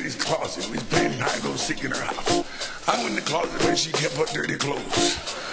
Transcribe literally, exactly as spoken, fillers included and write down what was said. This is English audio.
lady's closet. We was playing hide and go seek in her house. I went in the closet where she kept her dirty clothes.